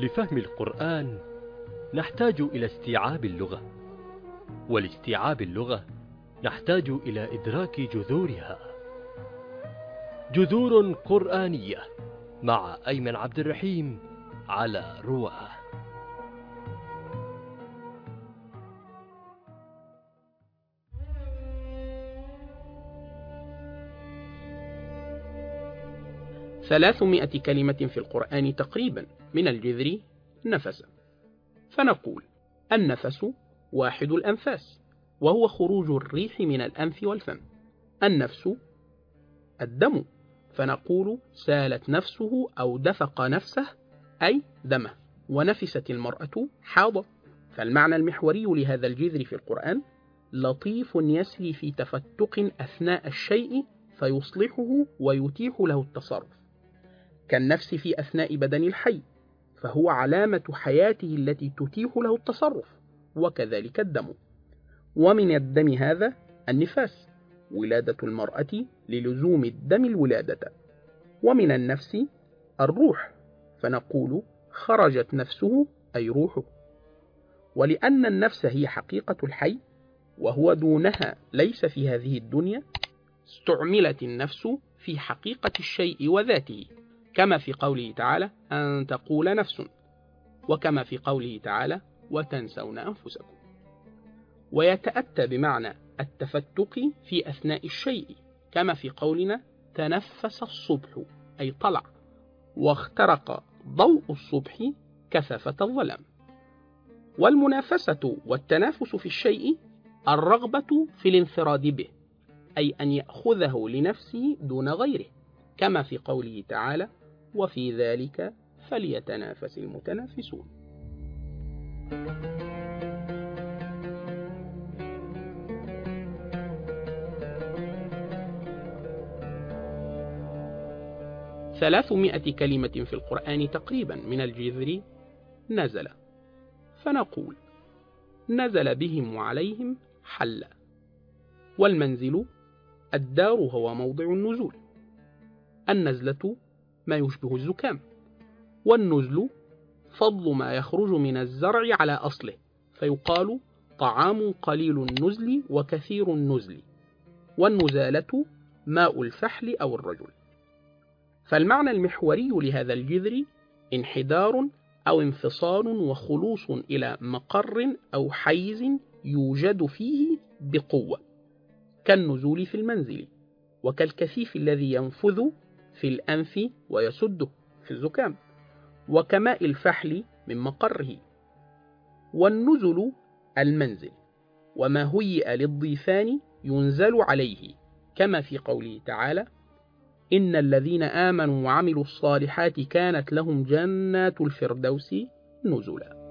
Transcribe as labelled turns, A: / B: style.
A: لفهم القرآن نحتاج إلى استيعاب اللغة، ولاستيعاب اللغة نحتاج إلى إدراك جذورها. جذور قرآنية مع أيمن عبد الرحيم على رواه.
B: ثلاثمائة كلمة في القرآن تقريبا من الجذر نفس. فنقول النفس واحد الأنفاس، وهو خروج الريح من الأنف والفم. النفس الدم، فنقول سالت نفسه أو دفق نفسه أي دمه. ونفست المرأة حاضة. فالمعنى المحوري لهذا الجذر في القرآن لطيف يسري في تفتق أثناء الشيء فيصلحه ويتيح له التصرف، كالنفس في أثناء بدن الحي، فهو علامة حياته التي تتيح له التصرف، وكذلك الدم. ومن الدم هذا النفاس، ولادة المرأة للزوم الدم الولادة. ومن النفس الروح، فنقول خرجت نفسه أي روحه. ولأن النفس هي حقيقة الحي وهو دونها ليس في هذه الدنيا، استعملت النفس في حقيقة الشيء وذاته، كما في قوله تعالى أن تقول نفس، وكما في قوله تعالى وتنسون أنفسكم. ويتأتى بمعنى التفتق في أثناء الشيء، كما في قولنا تنفس الصبح أي طلع، واخترق ضوء الصبح كثافة الظلام. والمنافسة والتنافس في الشيء الرغبة في الانفراد به، أي أن يأخذه لنفسه دون غيره، كما في قوله تعالى وفي ذلك فليتنافس المتنافسون. ثلاثمائة كلمة في القرآن تقريبا من الجذر نزل. فنقول نزل بهم وعليهم حل. والمنزل الدار هو موضع النزول. النزلة ما يشبه الزكام، والنزل فضل ما يخرج من الزرع على أصله، فيقال طعام قليل النزل وكثير النزل. والنزالة ماء الفحل أو الرجل. فالمعنى المحوري لهذا الجذر انحدار أو انفصال وخلوص إلى مقر أو حيز يوجد فيه بقوة، كالنزول في المنزل، وكالكثيف الذي ينفذ في الأنف ويسده في الزكام، وكماء الفحل من مقره. والنزل المنزل، وما هيئ للضيفان ينزل عليه، كما في قوله تعالى إن الذين آمنوا وعملوا الصالحات كانت لهم جنات الفردوس نزلا.